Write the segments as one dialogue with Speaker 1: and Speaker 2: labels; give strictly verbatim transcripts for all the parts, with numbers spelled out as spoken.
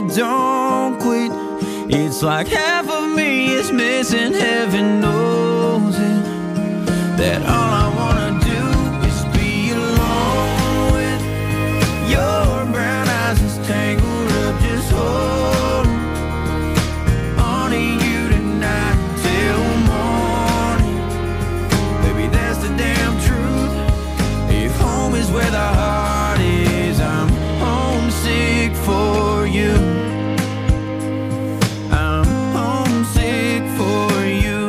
Speaker 1: don't quit. It's like half of me is missing, heaven knows it. That all I wanna do is be alone with your brown eyes is tangled up, just hold on to you tonight till morning. Baby, that's the damn truth. If home is where the heart is, I'm homesick for you. I'm homesick for you.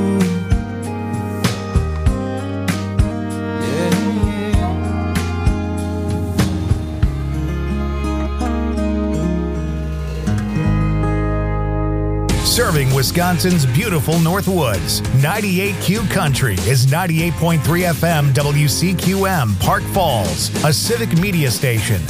Speaker 1: Yeah, yeah.
Speaker 2: Serving Wisconsin's beautiful Northwoods, ninety-eight Q Country is ninety-eight point three F M W C Q M, Park Falls, a civic media station.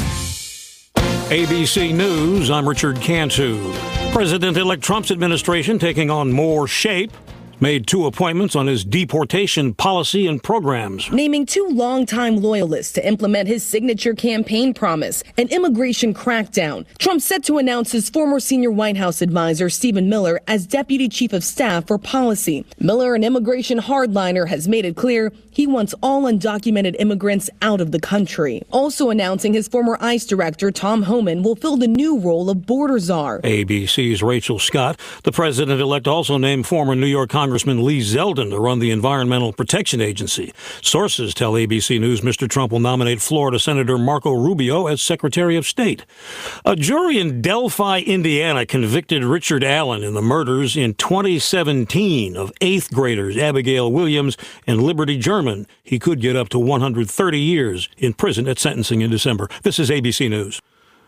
Speaker 3: A B C News, I'm Richard Cantu. President-elect Trump's administration taking on more shape. Made two appointments on his deportation policy and programs.
Speaker 4: Naming two longtime loyalists to implement his signature campaign promise, an immigration crackdown. Trump set to announce his former senior White House advisor, Stephen Miller, as deputy chief of staff for policy. Miller, an immigration hardliner, has made it clear he wants all undocumented immigrants out of the country. Also announcing his former ICE director, Tom Homan, will fill the new role of border czar.
Speaker 3: A B C's Rachel Scott. The president-elect also named former New York Congressman Lee Zeldin to run the Environmental Protection Agency. Sources tell A B C News Mister Trump will nominate Florida Senator Marco Rubio as Secretary of State. A jury in Delphi, Indiana, convicted Richard Allen in the murders in twenty seventeen of eighth graders Abigail Williams and Liberty German. He could get up to one hundred thirty years in prison at sentencing in December. This is A B C News.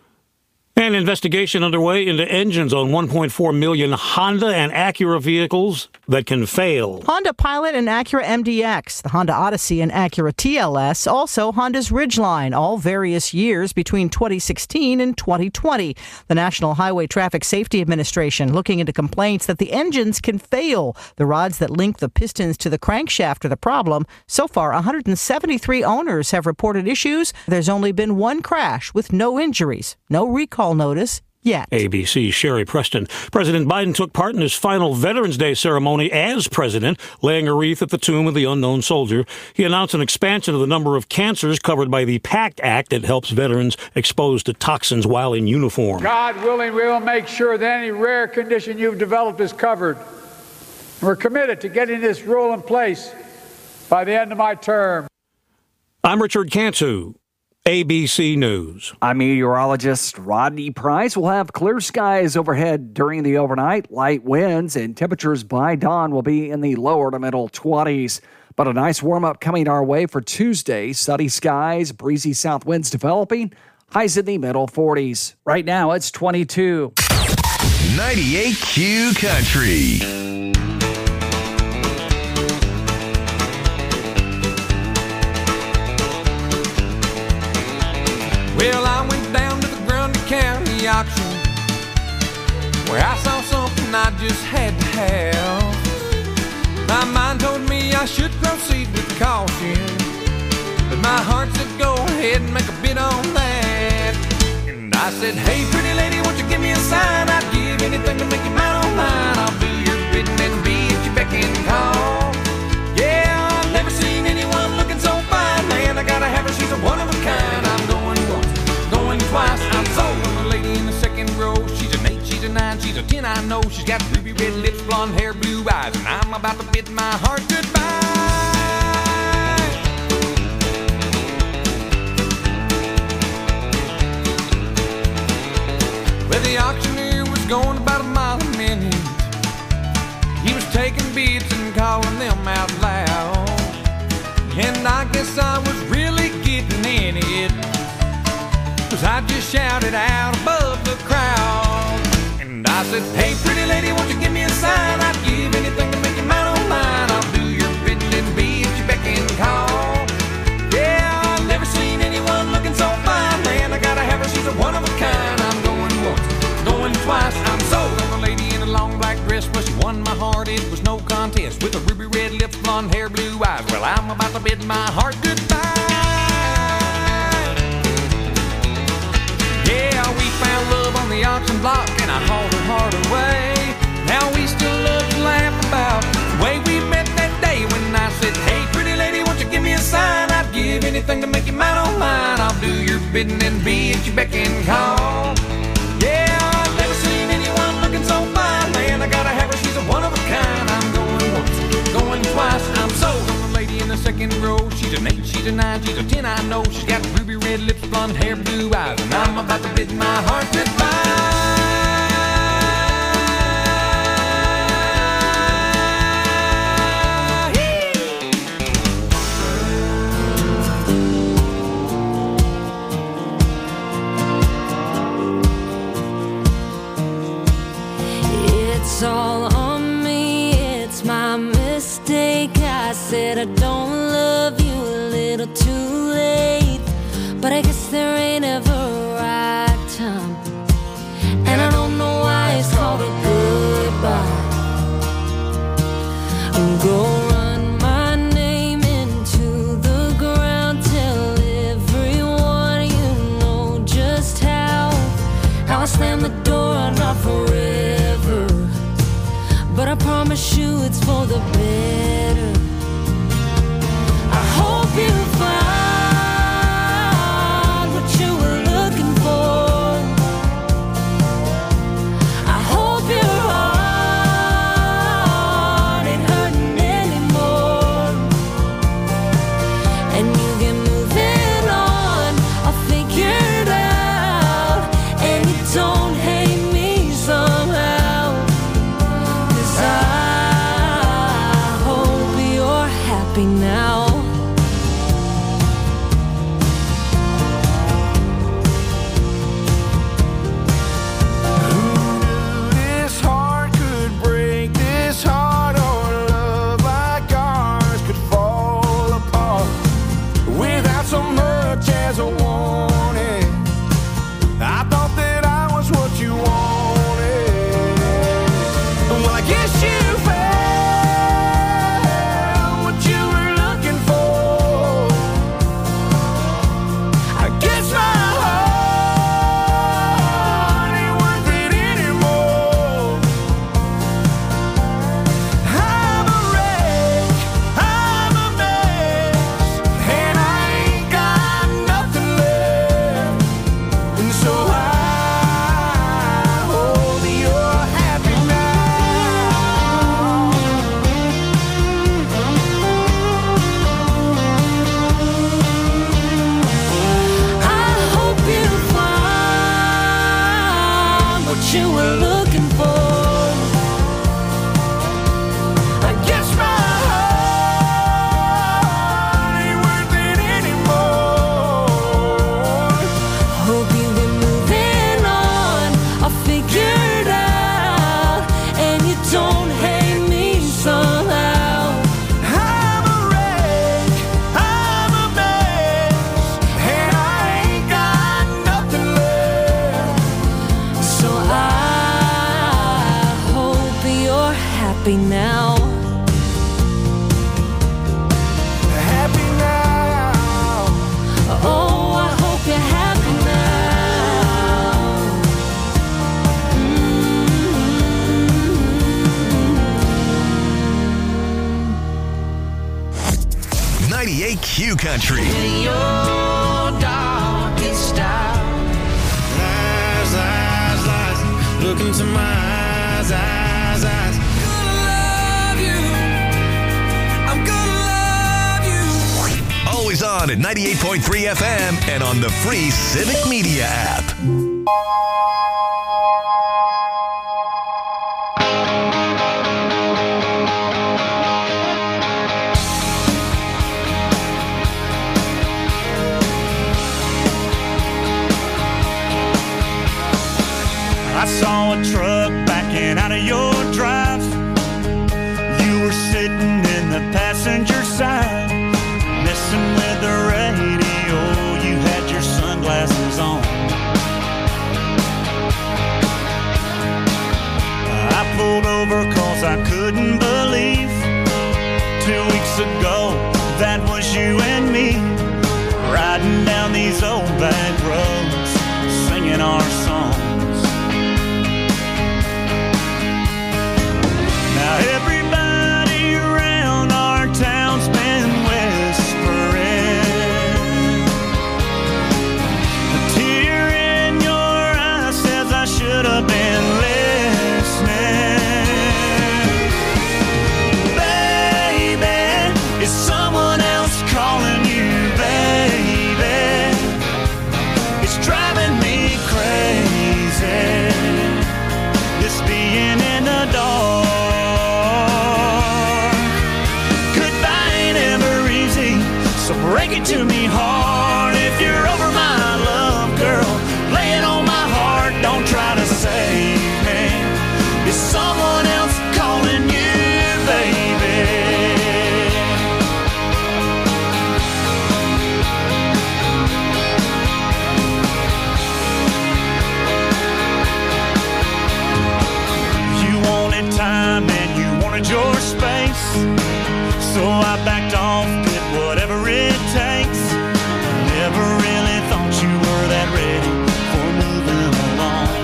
Speaker 3: An investigation underway into engines on one point four million Honda and Acura vehicles that can fail.
Speaker 5: Honda Pilot and Acura M D X, the Honda Odyssey and Acura T L S, also Honda's Ridgeline, all various years between twenty sixteen and twenty twenty. The National Highway Traffic Safety Administration looking into complaints that the engines can fail. The rods that link the pistons to the crankshaft are the problem. So far, one hundred seventy-three owners have reported issues. There's only been one crash with no injuries, no recall notice yet.
Speaker 3: A B C's Sherry Preston. President Biden took part in his final Veterans Day ceremony as president, laying a wreath at the tomb of the unknown soldier. He announced an expansion of the number of cancers covered by the PACT Act that helps veterans exposed to toxins while in uniform.
Speaker 6: God willing, we will make sure that any rare condition you've developed is covered. We're committed to getting this rule in place by the end of my term.
Speaker 3: I'm Richard Cantu. A B C News.
Speaker 7: I'm meteorologist Rodney Price. We'll have clear skies overhead during the overnight, light winds, and temperatures by dawn will be in the lower to middle twenties. But a nice warm-up coming our way for Tuesday. Sunny skies, breezy south winds developing, highs in the middle forties. Right now, it's twenty-two.
Speaker 2: ninety-eight Q Country.
Speaker 1: Well, I went down to the Grundy County auction where I saw something I just had to have. My mind told me I should proceed with caution, but my heart said go ahead and make a bid on that. And I said, hey, pretty lady, won't you give me a sign? I'd give anything to make you mine on mine. I'll do your bidding and be at your beck and call. Yeah, I've never seen anyone looking so fine. Man, I gotta have her, she's a one of a kind. I'm going once, going twice. I'm sold on the lady in the second row. She's an eight, she's a nine, she's a ten, I know. She's got ruby red lips, blonde hair, blue eyes, and I'm about to bid my heart goodbye. Well, the auctioneer was going about a mile a minute. He was taking bids and calling them out loud. And I guess I was really getting in it, 'cause I just shouted out above the crowd. And I said, hey, pretty lady, won't you give me a sign? I'd give anything to make you mine on mine. I'll do your bidding and be at your beck and call. Yeah, I've never seen anyone looking so fine. Man, I gotta have her, she's a one of a kind. I'm going once, going twice. I'm sold on the lady in a long black dress. Well, she won my heart, it was no contest. With a ruby red lips, blonde hair, blue eyes. Well, I'm about to bid my heart goodbye. Yeah, we found love on the auction block and I hauled her heart away. Now we still love to laugh about the way we met that day when I said, hey, pretty lady, won't you give me a sign? I'd give anything to make you mine on mine. I'll do your bidding and be at your beck and call. Yeah, I've never seen anyone looking so fine. Man, I gotta have her, she's a one of a kind. I'm going once, going twice. I'm sold on the lady in the second row. She's an eight, she's a nine, she's a ten, I know. She's got ruby red lips, blonde hair, blue eyes, and I'm about to bid my heart goodbye.
Speaker 8: It's all on me, it's my mistake. I said I don't love you a little too late, but I guess there ain't ever a right time, and I don't know why it's called a goodbye. Go run my name into the ground, tell everyone you know just how How I slam the door, not forever, but I promise you it's for the better. I hope you find what you were looking for. I hope your heart ain't hurting anymore, and you get moving on. I'll figure it out, and you don't hate me somehow, 'cause I hope you're happy now.
Speaker 1: This heart could break, this heart or love like ours could fall apart without so much as a warning. I thought that I was what you wanted. Well, I guess you found what you were looking for. I guess my heart ain't worth it anymore. I'm a wreck, I'm a mess, and I ain't got nothing left. And so I hope you're happy now. I hope you find what you were looking for. I guess my heart ain't worth it anymore. Hope you get moving on. I'll figure it out, and you don't hate me somehow. I'm a wreck, I'm a mess, and I ain't got nothing left. So I hope you're happy now. Happy now. Oh, I hope you're happy now.
Speaker 2: ninety-eight Q Country.
Speaker 1: Your darkest hour. Lies, lies, lies. Look into my eyes, eyes, eyes. Gonna love you. I'm gonna love you.
Speaker 2: Always on at ninety-eight point three F M and on the free Civic Media app.
Speaker 9: I saw a truck backing out of your drive. You were sitting in the passenger side, messing with the radio. You had your sunglasses on. I pulled over cause I couldn't believe two weeks ago that was you and me, riding down these old back roads, singing our songs. break it to me hard. If you're over my love, girl, lay it on my heart. Don't try to save me. Is someone else calling you, baby? Time and you wanted your space, so I backed off, did whatever it takes. Never really thought you were that ready for moving along.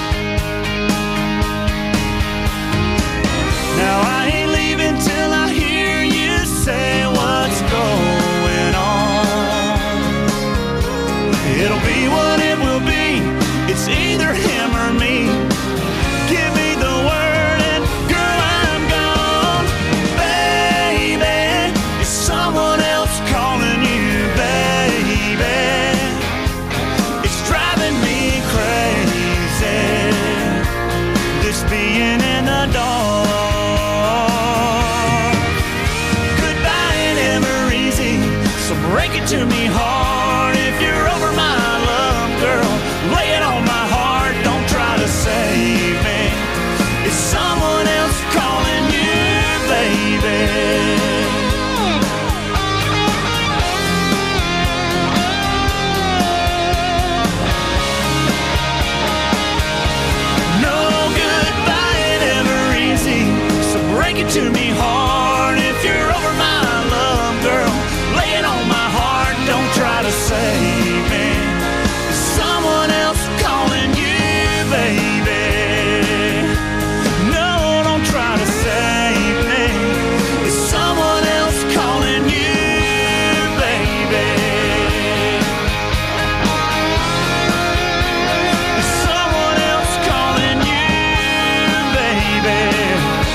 Speaker 9: Now I ain't leaving till I hear you say what's going on. It'll be what it will be. It's either him or me. Give me the word. Someone else calling you, baby. It's driving me crazy, this being in the dark. Goodbye ain't ever easy, so break it to me hard. If you're over my love, girl, lay it on my heart. Don't try to save me. It's someone else calling you, baby. Break it to me hard. If you're over my love, girl, lay it on my heart. Don't try to save me. There's someone else calling you, baby. No, don't try to save me. There's someone else calling you, baby. There's someone else calling you, baby.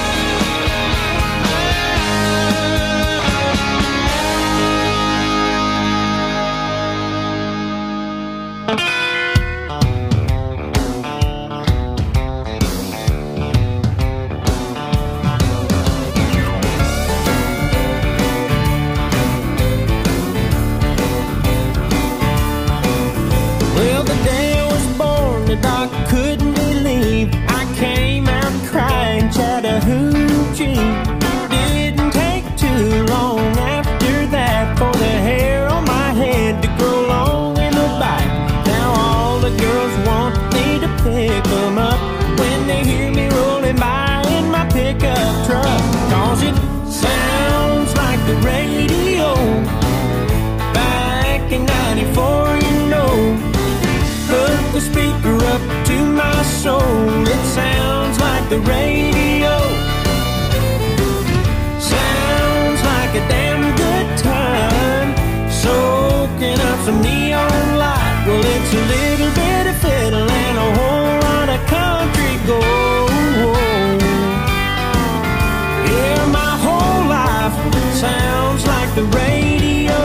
Speaker 9: I couldn't believe I came out crying Chattahoochee. Didn't take too long after that for the hair on my head to grow long in the back. Now all the girls want me to pick them up when they hear me rolling by in my pickup truck. Cause it sounds like the radio back in ninety-four, you know. Put the speaker up to my soul. It sounds like the radio. Sounds like a damn good time. Soaking up some neon light. Well, it's a little bit of fiddle and a whole lot of country gold. Yeah, my whole life sounds like the radio.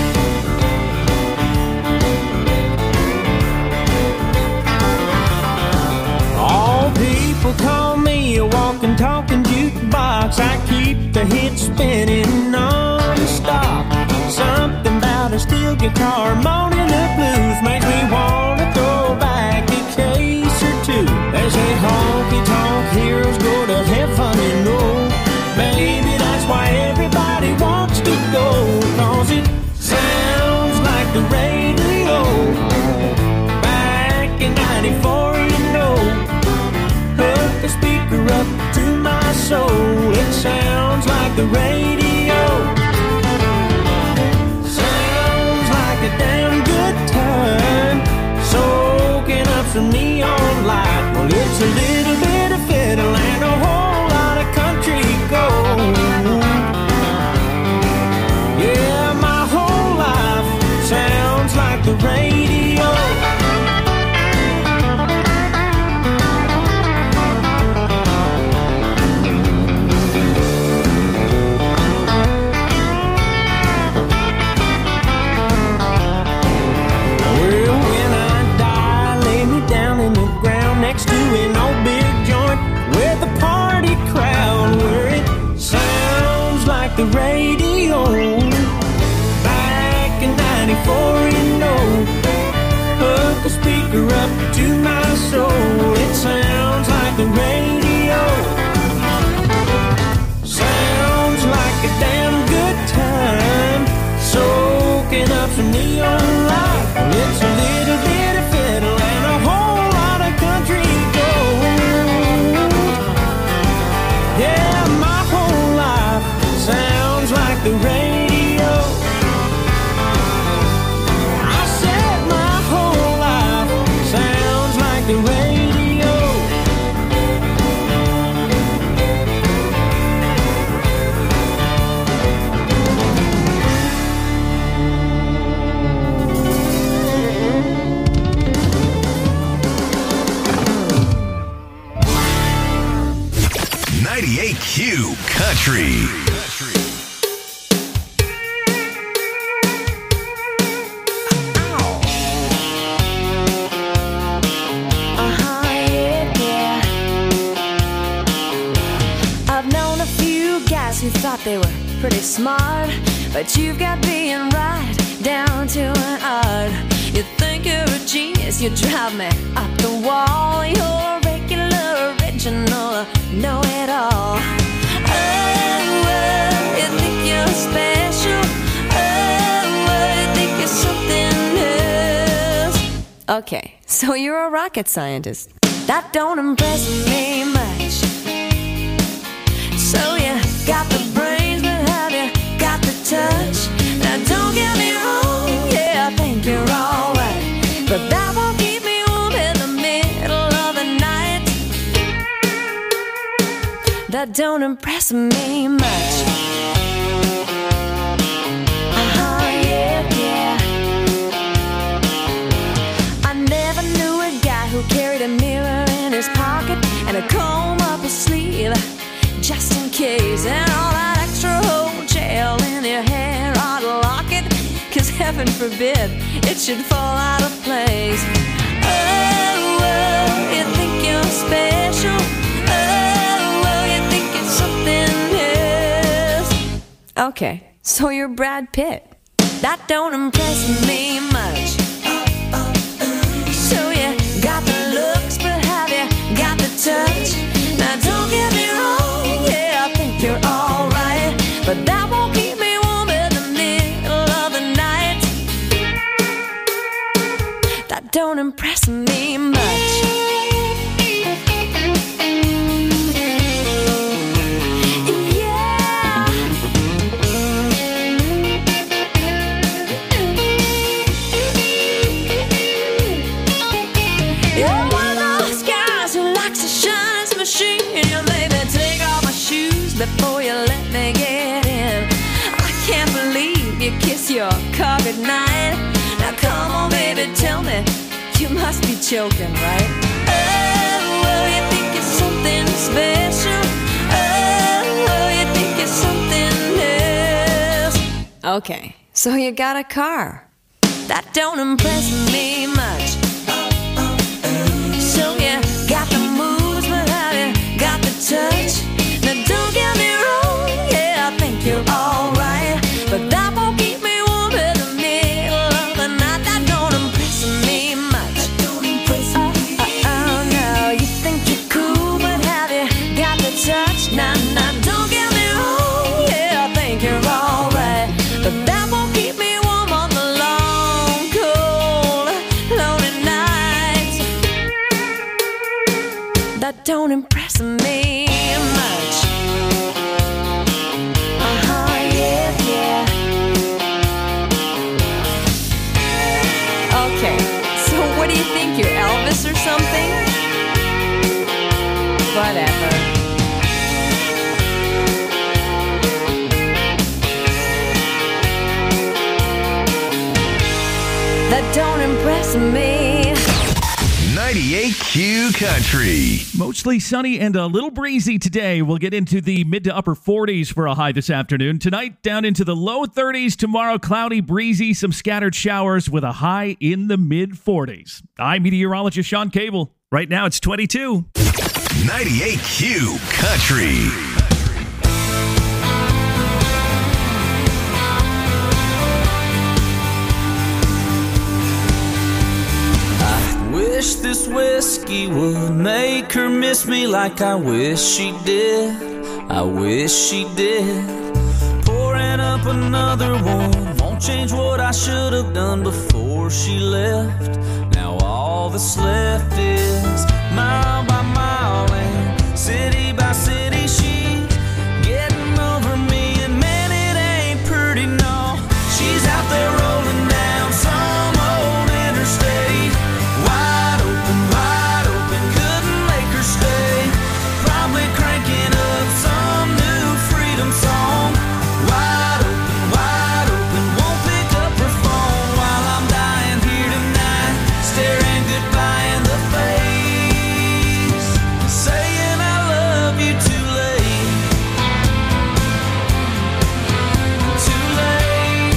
Speaker 9: People call me a walking, talking jukebox. I keep the hits spinning non-stop. Something about a steel guitar moaning the blues makes me want to throw back a case or two. They say honky-tonk heroes go to heaven, you know. Maybe that's why everybody wants to go. Cause it sounds like the radio back in ninety-four, you know. Hook the speaker up to my soul. It sounds like the radio. Sounds like a damn good time. Soaking up some neon light. Well, it's a little bit of fiddle and a whole lot of country gold. Yeah, my whole life sounds like the radio. Next to an old big joint with a party crowd where it sounds like the radio back
Speaker 10: before you know. Hook the speaker up to my soul. It sounds like the radio. Sounds like a damn good time. Soaking up some neon light. It's a little bit of fiddle and a whole lot of country gold. Yeah, my whole life sounds like the radio. I said my whole life sounds like the radio.
Speaker 2: ninety-eight Q Country.
Speaker 8: Uh-huh, yeah, yeah. I've known a few guys who thought they were pretty smart, but you've got being right down to an art. You think you're a genius, you drive me up the wall. You're regular, original, know-it-all. Oh, oh, you think you're special. Oh, oh, you think you're something else. Okay, so you're a rocket scientist. That don't impress me much. So you got the brains, but have you got the touch? Now don't get me wrong, yeah, I think you're alright, but that won't keep me warm in the middle of the night. That don't impress me much. Uh-huh, yeah, yeah. I never knew a guy who carried a mirror in his pocket and a comb up his sleeve, just in case, and all that extra whole gel in your hair ought to lock it, cause heaven forbid it should fall out of place. Oh, oh, you think you're special. Oh, oh, you think it's something else. Okay, so you're Brad Pitt. That don't impress me much. So you got the looks, but have you got the touch? Now don't get me wrong, yeah, I think you're alright, but that won't keep me warm in the middle of the night. That don't impress me much. You're one of those guys who likes to shine his machine. You made me take off my shoes before you let me get in. I can't believe you kiss your car goodnight. Now come on, baby, tell me, you must be joking, right? Oh, oh, you think it's something special. Oh, oh, you think it's something else. Okay, so you got a car. That don't impress me much. So you got the moves, but have you got the touch? Now don't get me wrong, yeah, I think you're alright, but that won't keep me warm in the middle of the night. That don't impress me much. That don't impress me. Oh, oh, no, you think you're cool, but have you got the touch? Nah, nah, don't get me wrong, yeah, I think you're alright, but that won't keep me warm on the long, cold, lonely nights. That don't impress me much. Uh-huh, yeah, yeah. Okay, so what do you think, you're Elvis or something? Whatever. That don't impress me.
Speaker 2: ninety-eight Q Country.
Speaker 11: Mostly sunny and a little breezy today. We'll get into the mid to upper forties for a high this afternoon. Tonight, down into the low thirties. Tomorrow, cloudy, breezy, some scattered showers with a high in the mid forties. I'm meteorologist Sean Cable. Right now, it's twenty-two.
Speaker 2: ninety-eight Q Country.
Speaker 12: whiskey would make her miss me like I wish she did. I wish she did. Pouring up another one won't change what I should have done before she left. Now all that's left is mile by mile and city by city she getting over me, and man, it ain't pretty, no. She's out there rolling down some old interstate, wide open, wide open, couldn't make her stay. Probably cranking up some new freedom song. Wide open, wide open, won't pick up her phone while I'm dying here tonight, staring goodbye in the face, saying I love you too late, too late.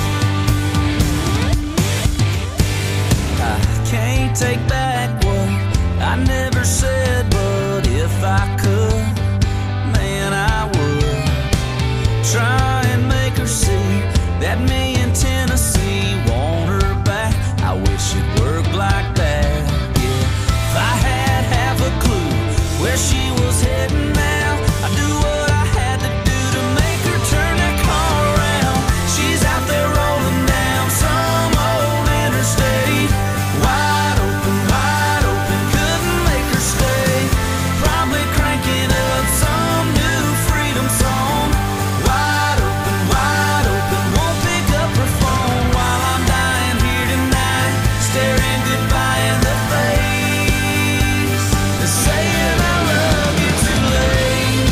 Speaker 12: I can't take back what I never said, but if I could, man, I would try and make her see that me in Tennessee want her back. I wish it worked like that, yeah. If I had half a clue where she was heading now, I'd do what I had to do to make her turn that car around. She's out there rolling down some old interstate, wide open, wide open, couldn't make her stay. Probably cranking up some new freedom song. Wide open, wide open, won't pick up her phone while I'm dying here tonight, staring goodbye in the face, and saying I love you too late,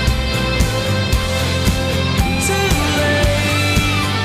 Speaker 12: too late.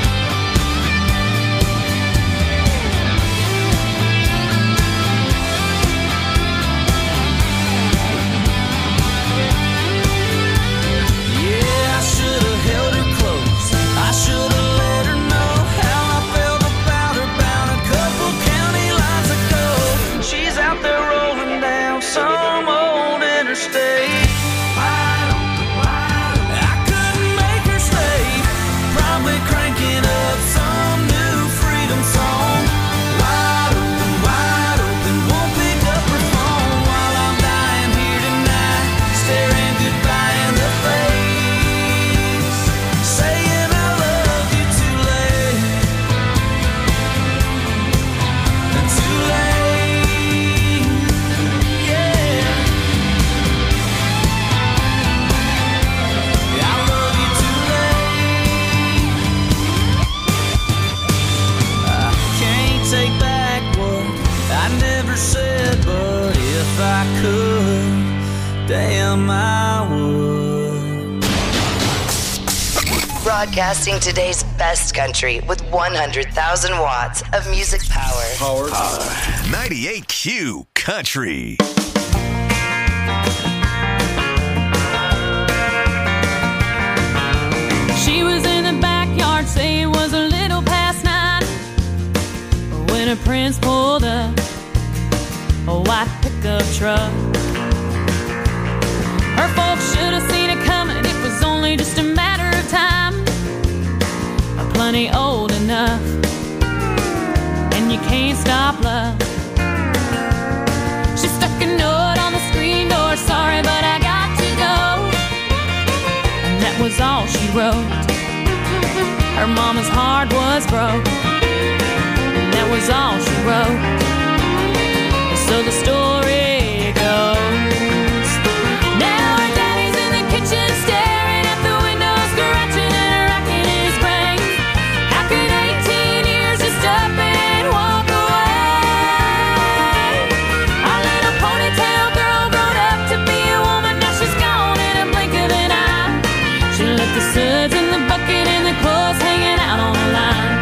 Speaker 12: Yeah, I should have held her close, I should have let her know how I felt about her about a couple county lines ago. She's out there rolling down some old interstate, wide open, wide open, I couldn't make her stay. Probably cranking up some new freedom song. Wide open, wide open, won't pick up her phone while I'm dying here tonight, staring goodbye in the face, saying I love you too late, too late, yeah. I love you too late. I can't take back what I never said, but if I could, damn, I would.
Speaker 13: Broadcasting today's best country with one hundred thousand watts of music power.
Speaker 2: ninety-eight Q Country.
Speaker 8: She was in the backyard, say it was a little past nine, when her prince pulled up a white pickup truck. Her folks should have seen it coming, it was only just a matter of time. Plenty old enough, and you can't stop love. She stuck a note on the screen door, sorry but I got to go. And that was all she wrote. Her mama's heart was broke, and that was all she wrote. So the story goes, now her daddy's in the kitchen staring at the window, scratching and racking his brain. How could eighteen years just up and walk away? Our little ponytail girl grown up to be a woman, now she's gone in a blink of an eye. She left the suds in the bucket and the clothes hanging out on the line.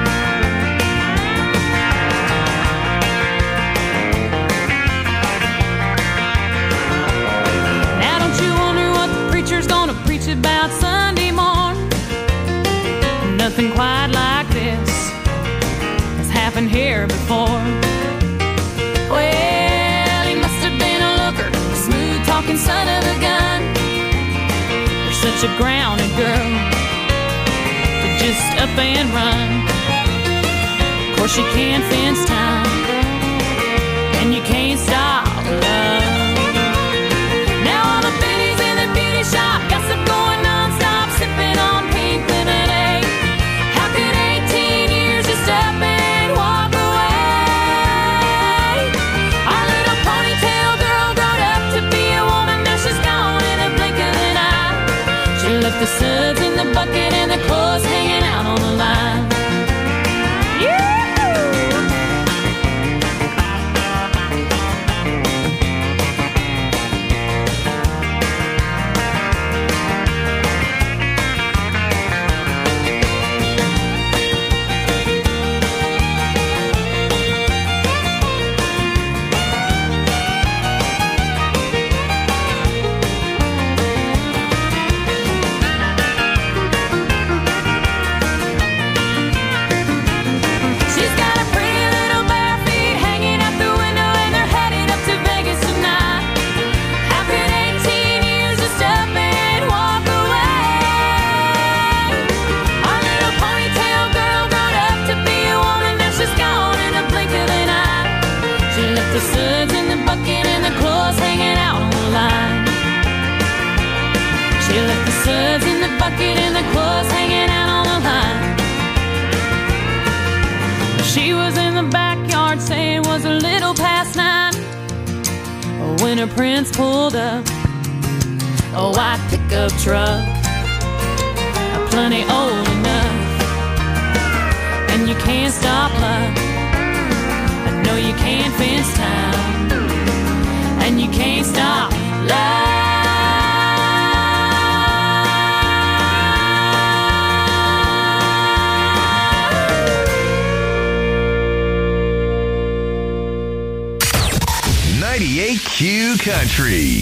Speaker 8: Now don't you wonder what the preacher's gonna preach about Sunday morn? Nothing quite like this has happened here before. Well, he must have been a looker, a smooth talking son of a gun. You're such a grounded girl to just up and run. Of course you can't fence time, and you can't stop love. fingerprints pulled up. A white pickup truck, plenty old enough. And you can't stop love. No, you can't fence time. And you can't stop love.
Speaker 14: ninety-eight Q Country.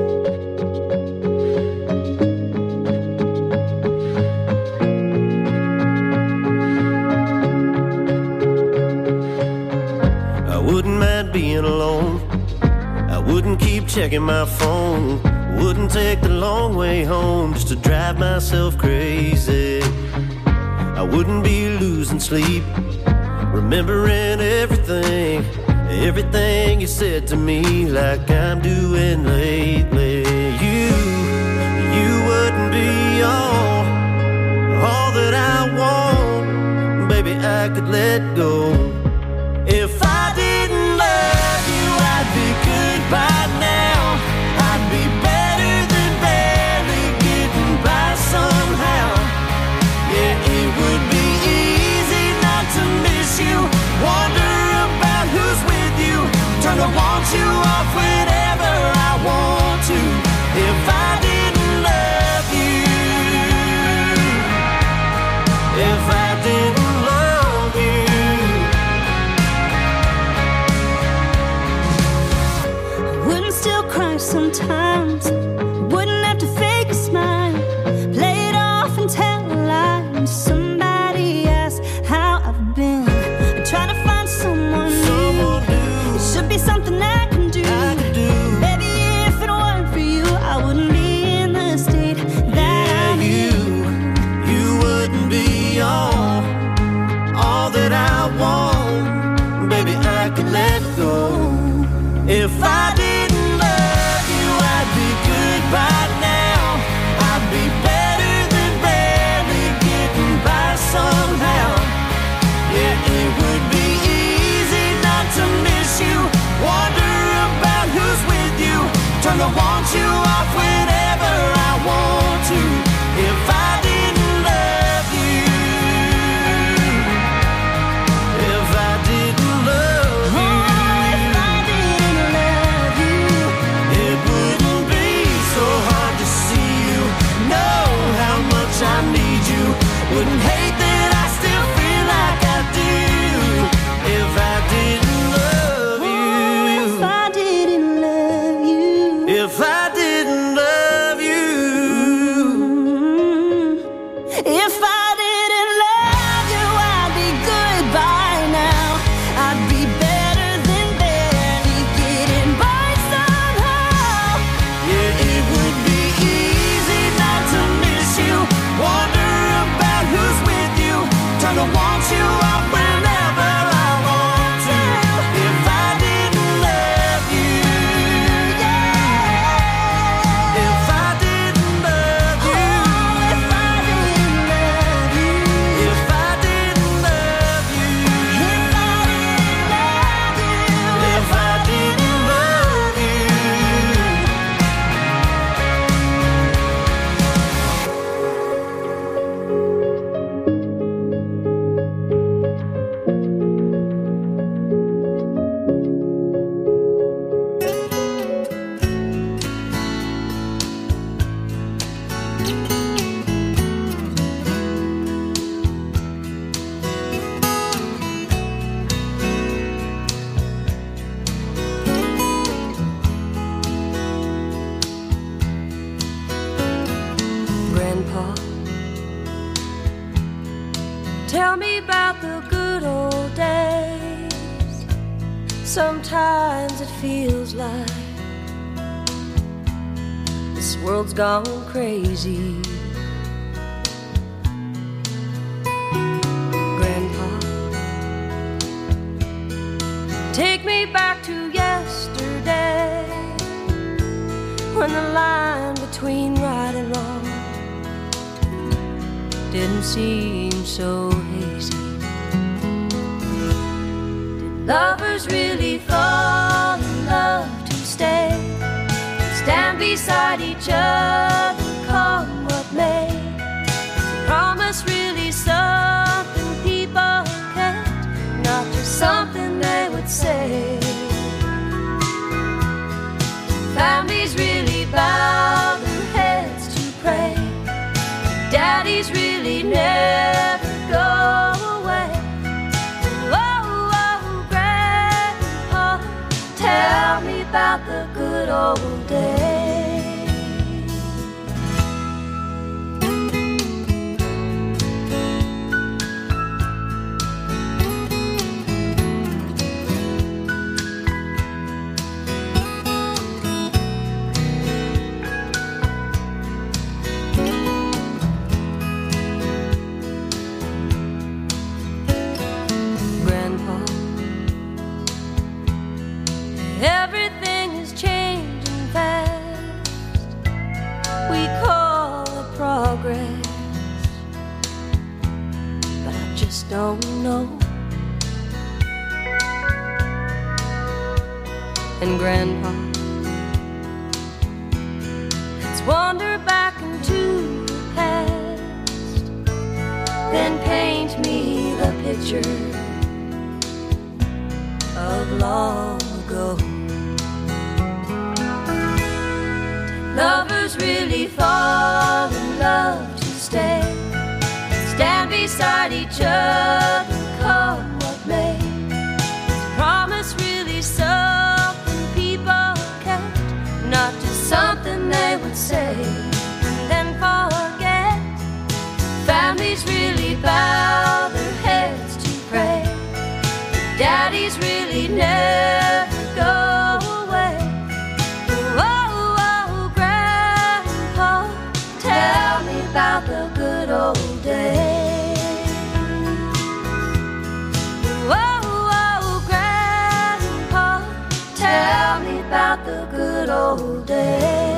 Speaker 10: I wouldn't mind being alone. I wouldn't keep checking my phone. Wouldn't take the long way home just to drive myself crazy. I wouldn't be losing sleep, remembering everything, everything you said to me, like I'm doing lately. You, you wouldn't be all, all that I want. Baby, I could let go. If I didn't love you, I'd be good by now. I'd be better than barely getting by somehow. Yeah, it would be easy not to miss you, wonder about who's with you, turn to want you off whenever I want to. If I didn't love you, if I didn't love you,
Speaker 8: I wouldn't still cry sometimes. Wouldn't have to fake a smile, play it off and tell a lie. When somebody asks how I've been, I try to find someone new. It should be something I can do. Baby, if it weren't for you, I wouldn't be in the state that I'm in.
Speaker 10: you wouldn't be all, all that I want. Baby, I could let go. If I didn't love you, I'd be good by now. I'd be better than barely getting by somehow. Yeah, it would be easy not to miss you, wonder about who's with you, turn to want you off whenever I want to. If I didn't love you, if I didn't love you, if I didn't love you, it wouldn't be so hard to see you, know how much I need you, wouldn't hate that I still feel like I do. If I didn't love you,
Speaker 8: If I didn't love you,
Speaker 10: if I didn't love you,
Speaker 8: if I didn't love you, I'd be good by now. I'd be better than barely getting by somehow.
Speaker 10: yeah, it would be easy not to miss you, wonder about who's with you, turn to want you off whenever I want to. If I didn't love you, yeah, if I didn't love you, if I didn't love you, if I didn't love you, if I didn't love you, if I didn't love you.
Speaker 8: Grandpa, tell me about the good old days. Sometimes it feels like this world's gone crazy. Grandpa, take me back to yesterday, when the line between right and wrong didn't seem so hazy. Did lovers really fall in love to stay? beside each other, come what may. Promise really something people can't, not just something they would say. Families really bow their heads to pray. Daddies really never go away. Oh, oh, Grandpa, tell me about the good old days. Everything is changing fast. We call it progress, but I just don't know. And Grandpa, let's wander back into the past, then paint me the picture of long ago. Lovers really fall in love to stay, stand beside each other, come what may. Promise really something people can't, not just something they would say and then forget. Families really bow their heads to pray. Daddies really never go away. Oh, oh, Grandpa, tell me about the good old days. Oh, oh, Grandpa, tell me about the good old days.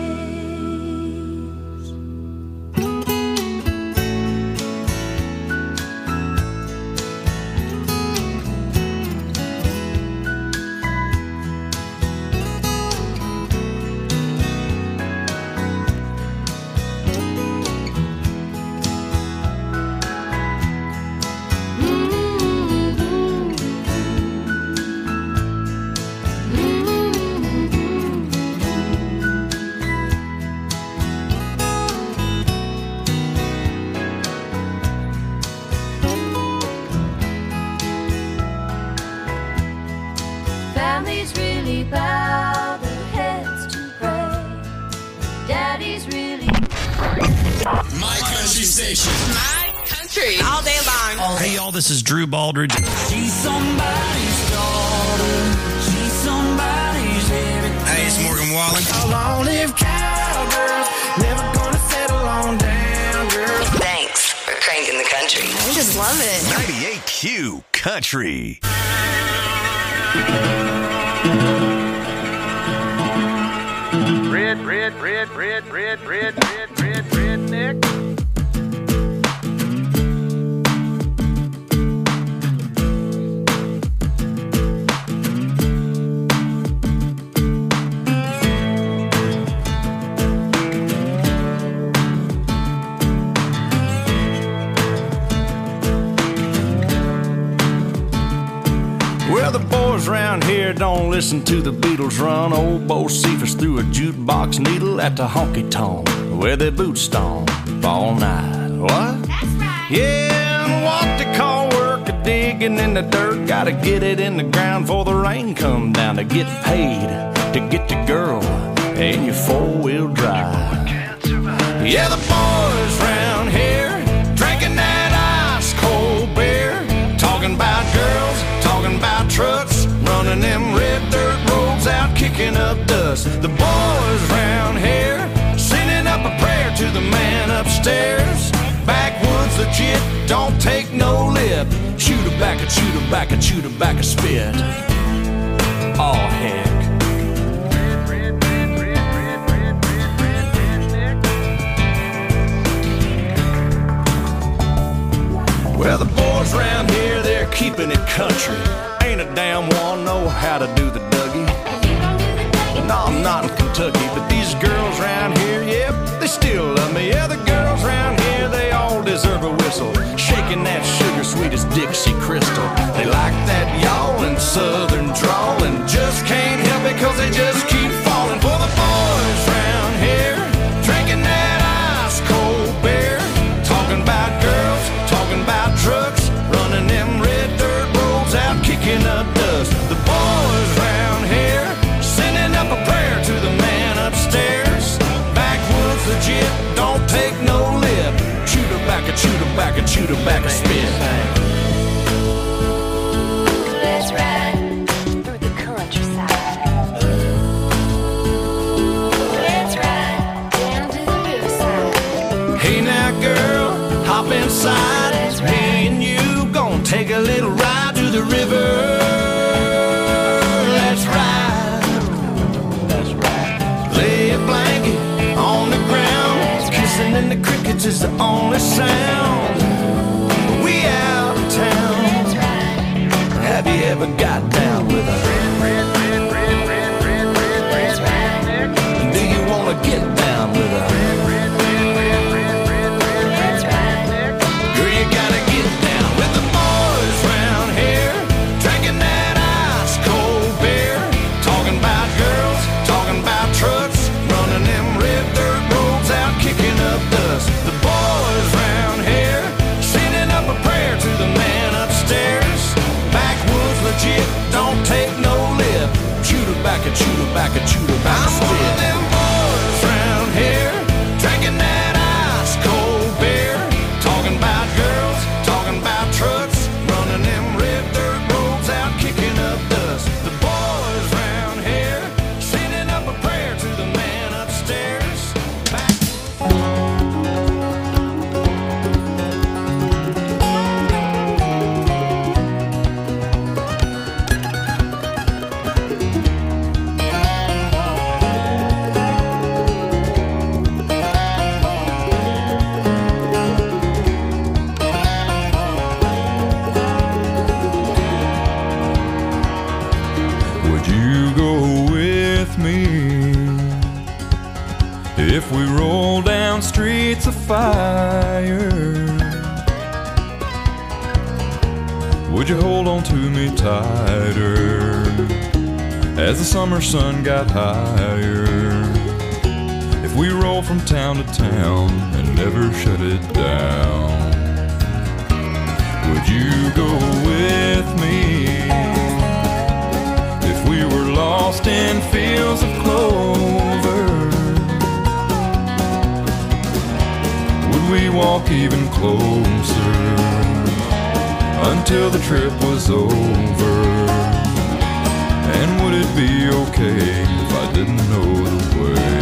Speaker 8: Families really bow their heads to pray. Daddies really.
Speaker 15: My country station.
Speaker 16: My country. All day long.
Speaker 15: Hey, y'all, this is Drew Baldridge.
Speaker 10: She's somebody's daughter. She's somebody's everything.
Speaker 15: Hey, it's Morgan Wallen.
Speaker 10: A long-lived cowgirl. Never gonna settle on down, girl.
Speaker 13: Thanks for cranking the country.
Speaker 16: I just love it.
Speaker 14: ninety-eight Q Country.
Speaker 17: Red, red, red, red, red, red, red, red, redneck.
Speaker 18: Well, the boys around here don't listen to the Beatles run. Old Bo Cephas threw a jukebox needle at the honky-tonk where their boots stomp all night. What? That's right. Yeah, and what they call work a digging in the dirt. Gotta get it in the ground before the rain come down to get paid, to get the girl in your four-wheel drive. Yeah, the boys around here drinking that ice-cold beer, talking about girls, talking about trucks, running them red dirt roads out, kicking up dust. The boys round here sending up a prayer to the man upstairs. Backwoods legit, don't take no lip. Chew tobacco, chew tobacco, chew tobacco, spit. Oh, heck. Well, the boys around here, they're keeping it country. Ain't a damn one know how to do the Dougie. No, I'm not in Kentucky, but these These girls round here, yep, they still love me. Yeah, the girls round here, they all deserve a whistle. Shaking that sugar sweet as Dixie Crystal. They like that y'all and southern drawl and just can't help it cause they just keep falling for the boys round here. Drinking that ice cold beer. Talking about girls, talking about trucks. Running them red dirt roads out, kicking up dust. The boys round here, sending up a prayer to the man upstairs. Backwoods legit, don't take no lip. Chew tobacco, chew tobacco, chew tobacco, spit.
Speaker 8: Let's ride through the countryside. Let's ride down to the riverside.
Speaker 18: Hey now girl, hop inside. Me and you gon' take a little ride to the river. Let's ride. Let's ride. Lay a blanket on the ground. Kissing in the crickets is the only sound. We out of town. Have you ever got down with a red, red, red, red, red, red, red, red, red? Do you wanna get down with a red, red, red, red, red, red, red, red? Girl, you gotta get down with the boys round here. Drinking that ice cold beer. Talking about girls, talking about trucks. Running them red dirt roads out, kicking up dust. The boys round here, sending up a prayer to the man upstairs. Backwoods legit, don't take no lip. Chew tobacco, chew tobacco, chew tobacco, spit. I'm one of them boys round here, drinking that ice cold beer. Talking about girls, talking about trucks. Running them red dirt roads out, kicking up dust. The boys round here, sending up a prayer to the man upstairs.
Speaker 19: Would you go with me if we roll down streets of fire? Would you hold on to me tighter as the summer sun got higher? If we roll from town to town and never shut it down, would you go with me? If we were lost in fields of clover, would we walk even closer until the trip was over? And would it be okay if I didn't know the way?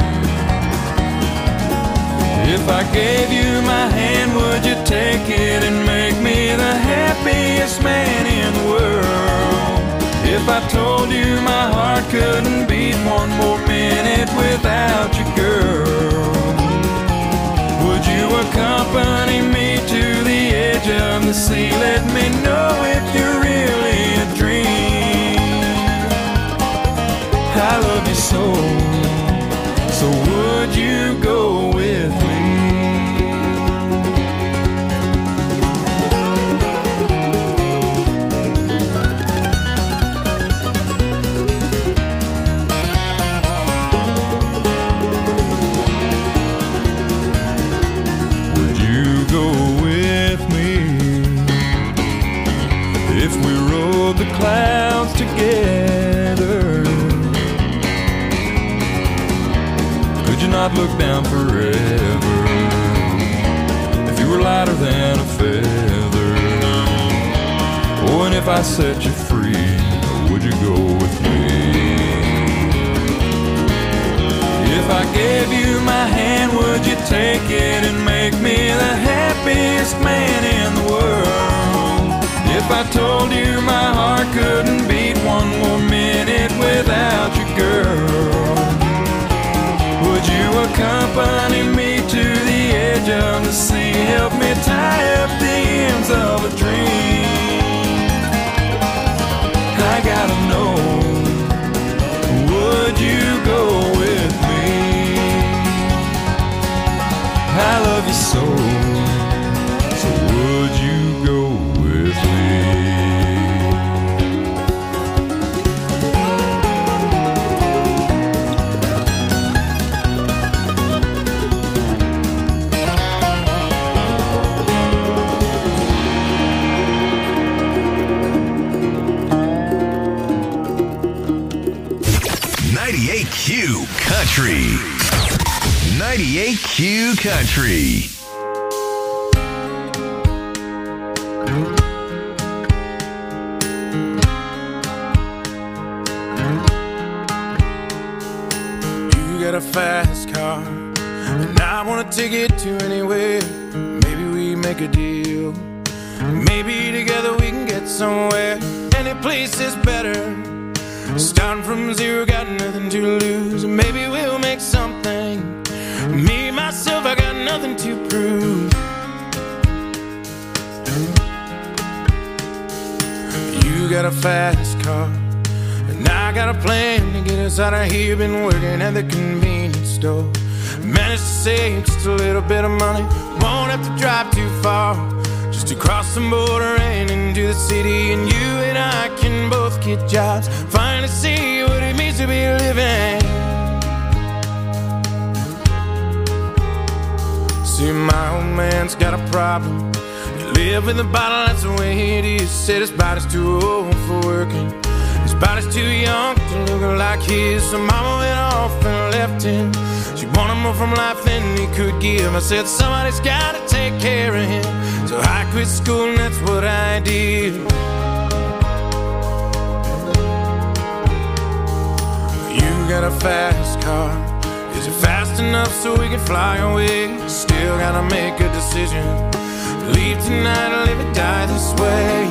Speaker 19: If I gave you my hand, would you take it and make me the happiest man in the world? If I told you my heart couldn't beat one more minute without you, girl, would you accompany me to the edge of the sea? Let me know if you're really a dream. I love you so, so would you go with me? The clouds together, could you not look down forever if you were lighter than a feather? Oh, and if I set you free, would you go with me? If I gave you my hand, would you take it and make me the happiest man in the world? If I told you my heart couldn't beat one more minute without you, girl, would you accompany me to the edge of the sea? Help me tie up the ends of a dream. I gotta know, would you go with me?
Speaker 14: Country. ninety-eight Q Country.
Speaker 19: You got a fast car, and I want to take it to anywhere. Maybe we make a deal. Maybe together we can get somewhere. Any place is better. Starting from zero, got nothing to lose. Maybe we'll make something. Me, myself, I got nothing to prove. You got a fast car, and I got a plan to get us out of here. Been working at the convenience store. Managed to save just a little bit of money. Won't have to drive too far, just to cross the border and into the city. And you and I can both get jobs, finally see what it means to be living. See, my old man's got a problem. He live in the bottle, that's the way it is. Said his body's too old for working, his body's too young to look like his. So mama went off and left him. She wanted more from life than he could give. I said somebody's gotta take care of him. So I quit school and that's what I did. You got a fast car. Is it fast enough so we can fly away? Still gotta make a decision. Leave tonight or live or die this way.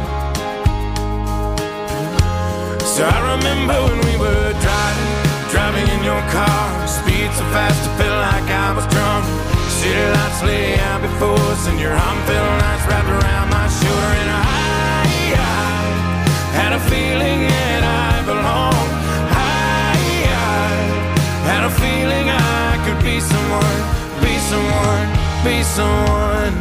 Speaker 19: So I remember when we were driving, driving in your car. Speed so fast it felt like I was drunk. City lights lay out before us, and your arm felt nice wrapped around my shoulder. And I, I had a feeling that I belonged. I, I had a feeling I could be someone, be someone, be someone.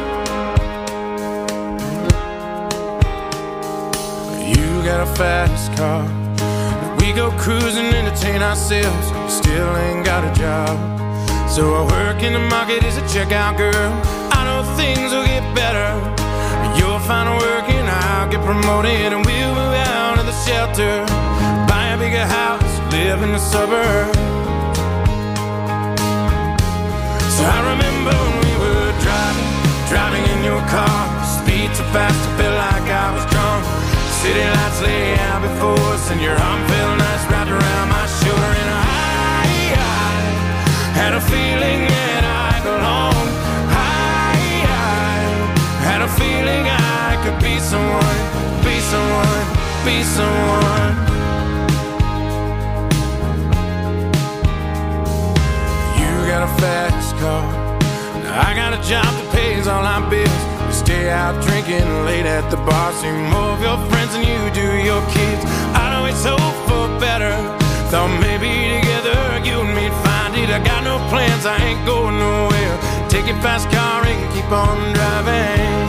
Speaker 19: You got a fast car. We go cruising, entertain ourselves. Still ain't got a job. So I work in the market as a checkout girl. I know things will get better. You'll find work and I'll get promoted, and we'll move out of the shelter, buy a bigger house, live in the suburbs. So I remember when we were driving, driving in your car. Speed so fast it felt like I was drunk. City lights lay out before us, and your arm felt nice wrapped around my shoulder. And I, I had a feeling that I belonged. I, I had a feeling I could be someone, be someone, be someone. You got a fast car. Now I got a job that pays all our bills. We stay out drinking late at the bar. See more of your friends than you do your kids. I know it's hope for better. Thought maybe together you and me'd find it. I got no plans, I ain't going nowhere. Take your fast car and keep on driving.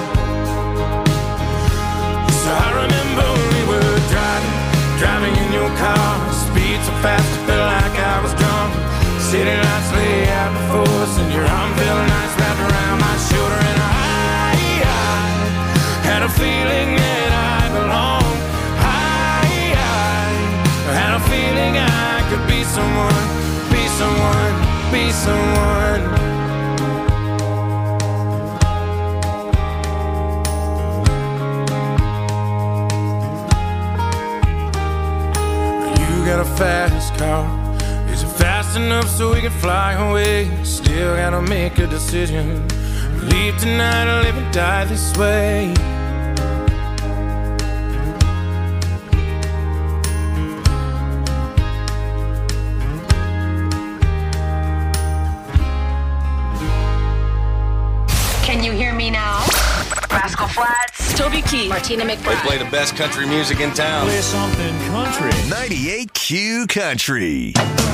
Speaker 19: So I remember when we were driving, driving in your car. Speed so fast it felt like I was drunk. City lights lay out before us, and your arm felt nice wrapped around my shoulder. And I, I had a feeling that I belonged. I, I had a feeling I could be someone, be someone, be someone. You got a fast car. Is it fast enough so we can fly away? Still gotta make a decision. Leave tonight or live and die this way.
Speaker 16: Can you hear me now? Rascal Flatts, Toby Keith, Martina
Speaker 14: They
Speaker 16: McBride.
Speaker 14: play the best country music in town.
Speaker 15: Play something country.
Speaker 14: ninety-eight Q Country.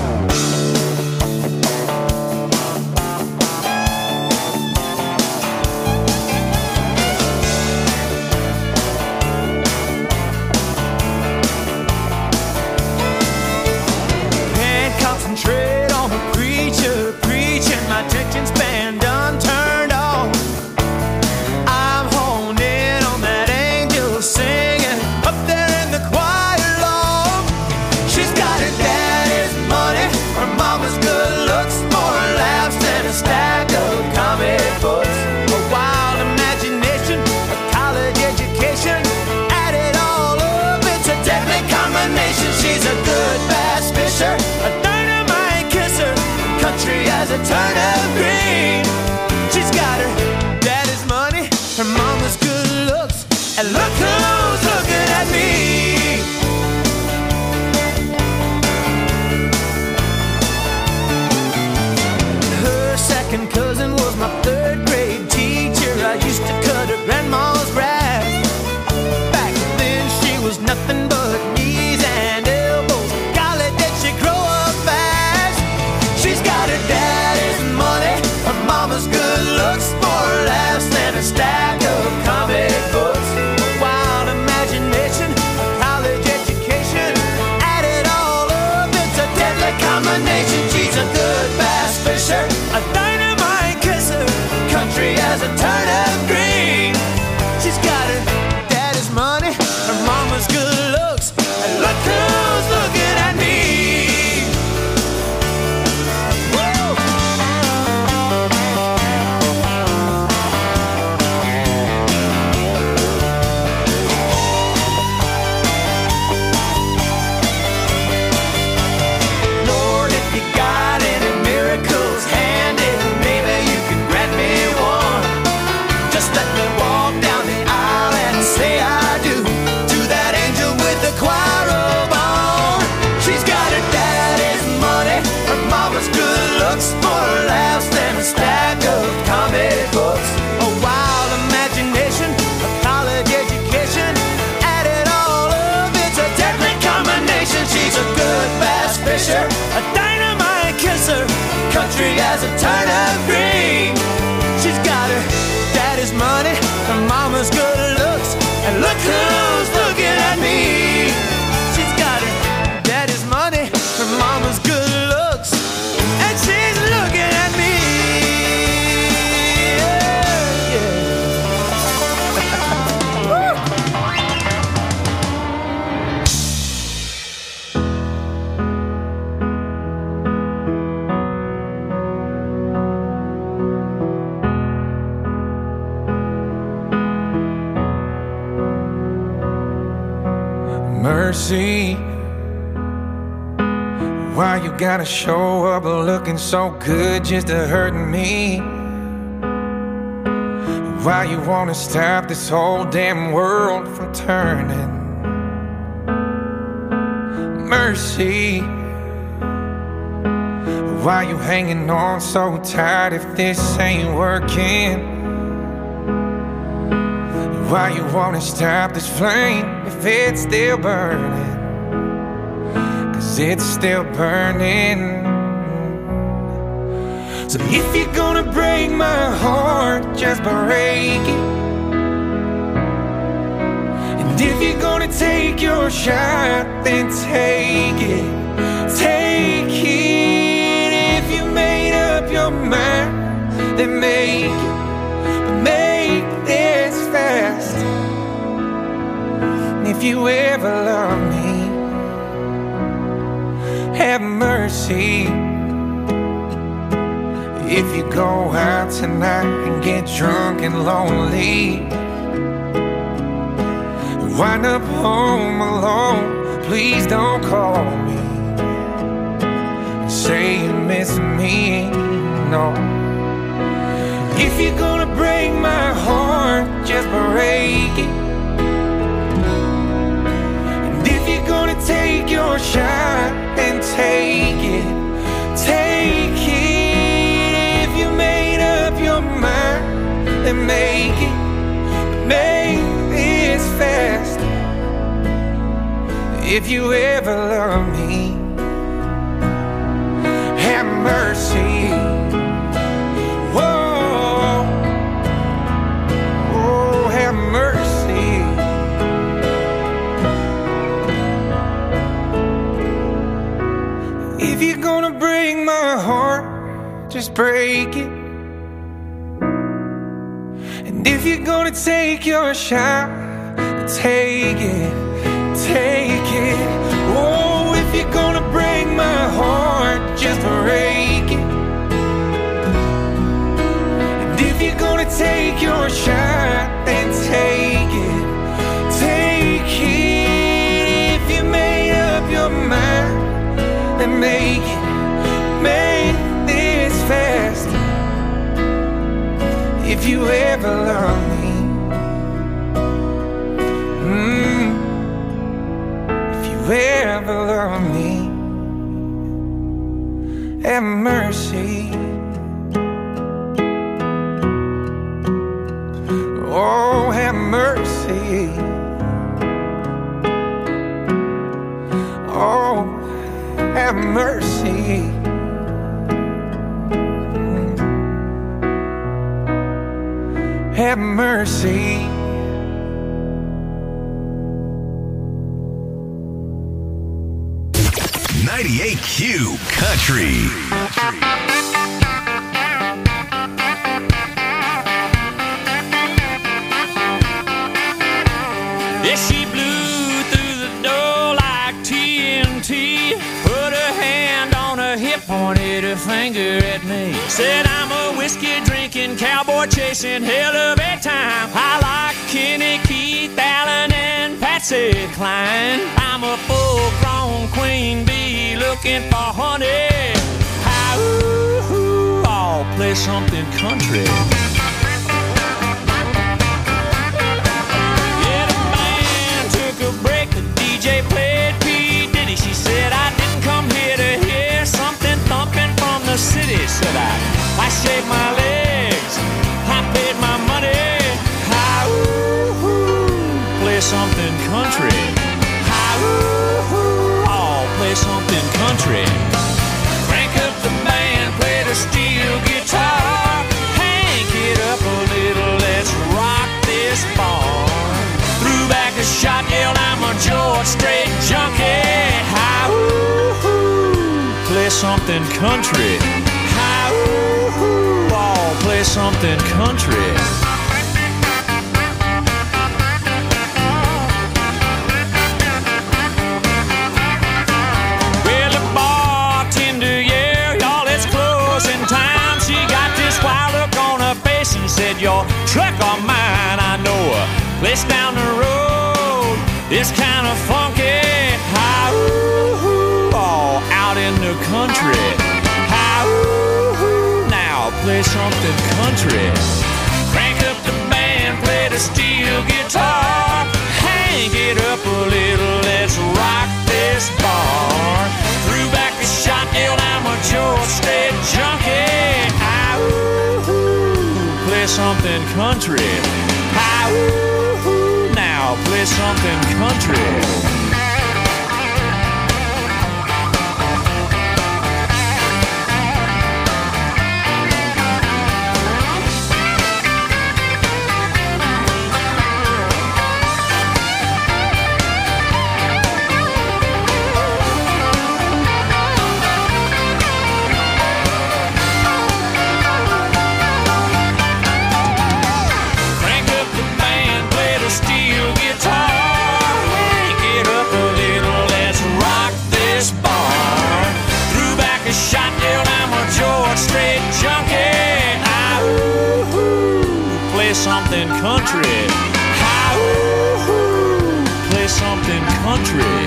Speaker 10: Can't concentrate on the preacher preaching. My attention span done turned off. I'm honed in on that angel singing up there in the choir loft. She's got her daddy's money. country as a turnip green. She's got her daddy's money, her mama's good looks, and look who's looking at me. She's got her daddy's money, her mama's good looks, and she's looking at me. Yeah, yeah.
Speaker 1: Mercy, why you gotta show up looking so good just to hurt me? Why you wanna stop this whole damn world from turning? Mercy, why you hanging on so tight if this ain't working? Why you wanna stop this flame if it's still burning? Cause it's still burning. So if you're gonna break my heart, just break it. And if you're gonna take your shot, then take it. Take it. If you made up your mind, then make it. Make this fast. If you ever love me, have mercy. If you go out tonight and get drunk and lonely, wind up home alone, please don't call me and say you miss me, no. If you're gonna break my heart, just break it. And if you're gonna take your shot, then take it. Take it. If you made up your mind, then make it. Make this fast. If you ever love me, have mercy. Whoa. Mercy. If you're gonna break my heart, just break it. And if you're gonna take your shot, take it, take it. Oh, if you're gonna break my heart, just break it. And if you're gonna take your shot, then take it, take it. If you made up your mind, then make it, make this fast. If you ever love me, mm, if you ever love me, have mercy. Oh, have mercy. Oh, have mercy. Have mercy.
Speaker 14: ninety-eight Q Country.
Speaker 10: Yeah, she blew through the door like T N T. Put her hand on her hip, pointed her finger at me. Said I'm a whiskey drinking, cowboy chasing hell of a time. I like Kenny, Keith, Allen, and Patsy Cline. I'm a full-grown queen bee looking for honey. How, ooh, ooh, I'll play something country. Played P. Diddy. She said I didn't come here to hear something thumping from the city. Said I, I shaved my legs, I paid my money. Hi, ooh, ooh, play something country. Hi, ooh, ooh, I'll play something country. Crank up the band, play the
Speaker 12: shot, yelled, I'm a George Strait junkie. Hi, woo-hoo, play something country. Hi, woo-hoo, oh, play something country. Well, the bartender, yeah, y'all, it's closing time. She got this wild look on her face and said, your truck or mine, I know a place down the road. It's kind of funky. Hi, woo-hoo, oh, out in the country. Hi, woo-hoo, now play something country. Crank up the band, play the steel guitar. Hang it up a little, let's rock this bar. Threw back a shot, yelled, I'm a George Strait junkie. Hi, woo-hoo, play something country. Hi, woo-hoo, now play something country. Something country. Hi, woo-hoo, play something country.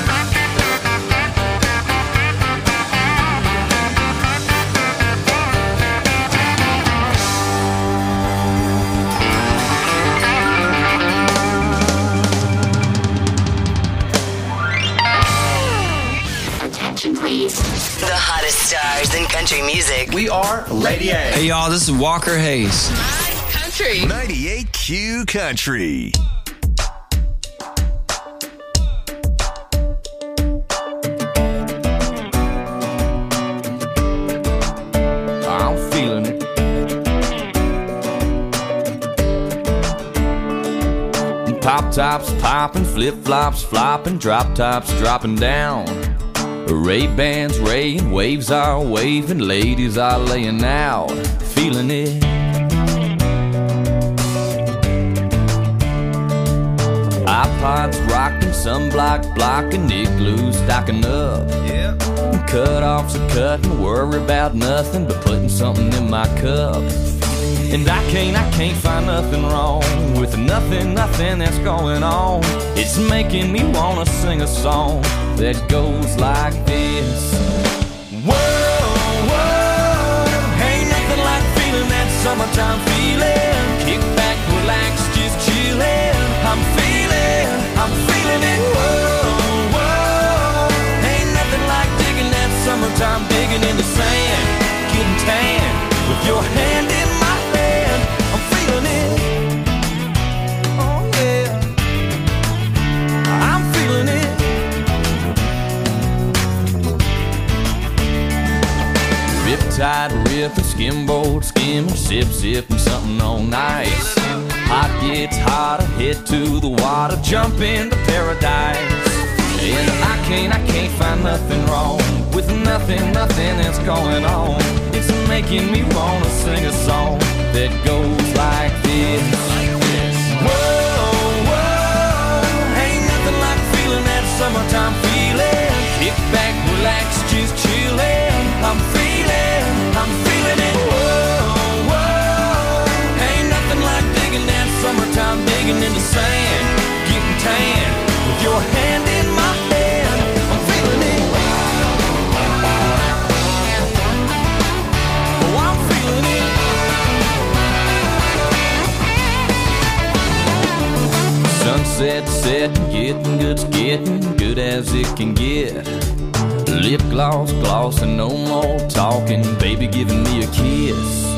Speaker 13: Attention, please. The hottest stars in country music.
Speaker 15: We are Lady A. Hey, y'all, this is Walker Hayes.
Speaker 14: ninety-eight Q Country.
Speaker 18: I'm feeling it. Pop tops popping, flip flops flopping, drop tops dropping down. Ray-Bans raying, waves are waving, ladies are laying out. Feeling it. iPods rocking, sunblock blocking, igloos stocking up. Yeah. Cut-offs are cutting, worry about nothing but putting something in my cup. And I can't, I can't find nothing wrong with nothing, nothing that's going on. It's making me wanna sing a song that goes like this. Whoa, whoa, ain't nothing like feeling that summertime feeling. Kick back, relax, just chillin'. I'm feeling, I'm feeling it. Whoa, whoa, ain't nothing like digging that summertime, digging in the sand, getting tan with your hand in my hand. I'm feeling it. Oh yeah, I'm feeling it. Riptide ripping, skimboard skimming, sip sipping something on nice. Hot gets hotter, head to the water, jump into paradise. And I can't, I can't find nothing wrong with nothing, nothing that's going on. It's making me wanna sing a song that goes like this. Whoa, whoa, ain't nothing like feeling that summertime feeling. Kick back, relax, just chillin'. I'm feeling, I'm feeling it. Whoa, whoa, ain't nothing like digging that summertime, digging in the sand, getting tan with your hand in my hand. I'm feeling it. Oh, I'm feeling it. Sunset setting, getting good's getting good as it can get. Lip gloss, glossing, no more talking, baby giving me a kiss.